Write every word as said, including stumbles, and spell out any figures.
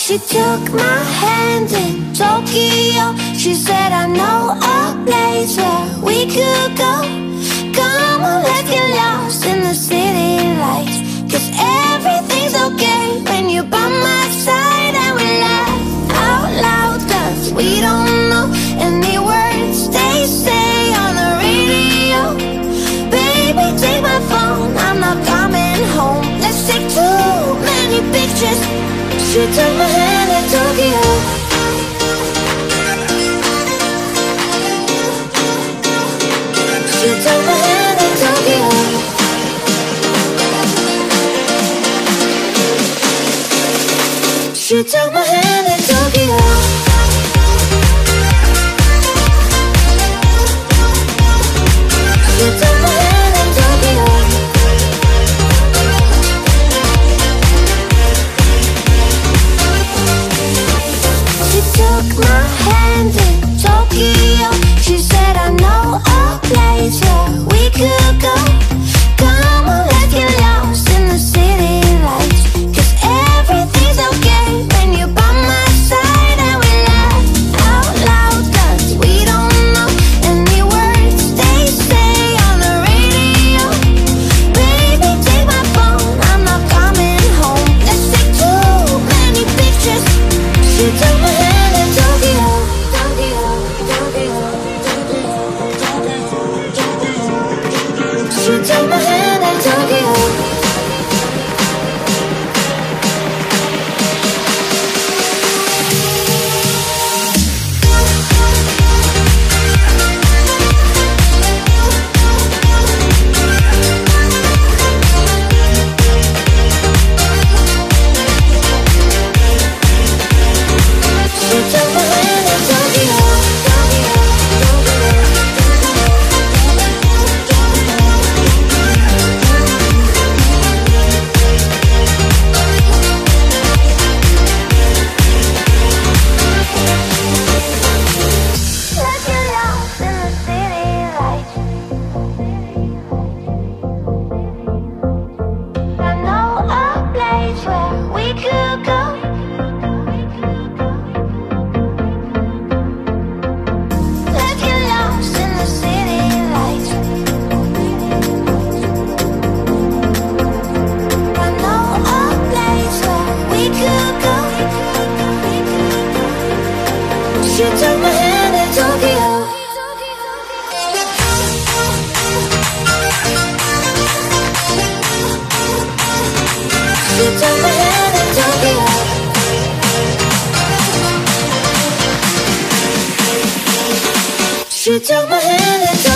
She took my hand in Tokyo. She said, I know a place where we could go. Come on, let's get lost in the city lights. Cause everything's okay when you're by my side. And we laugh out loud cause we don't know any words they say on the radio. Baby, take my phone, I'm not coming home. Let's take too many pictures. She took my hand in Tokyo. She took my hand in Tokyo. She took my hand in Tokyo. She took my hand in Tokyo. She took my hand in Tokyo. She said, I know a place where we could go. Come on, let's get lost in the city lights. Cause everything's okay when you're by my side. And we laugh out loud cause we don't know any words they say on the radio. Baby, take my phone, I'm not coming home. Let's take too many pictures. She took my hand in Tokyo. Tokyo, Tokyo, Tokyo. She took my hand in Tokyo. She took my hand in Tokyo. Let's get lost in the city lights. I know a place where we could go. Let's get lost in the city lights. I know a place where we could go. She took my hand in Tokyo. She took my hand in Tokyo. She took my hand in Tokyo.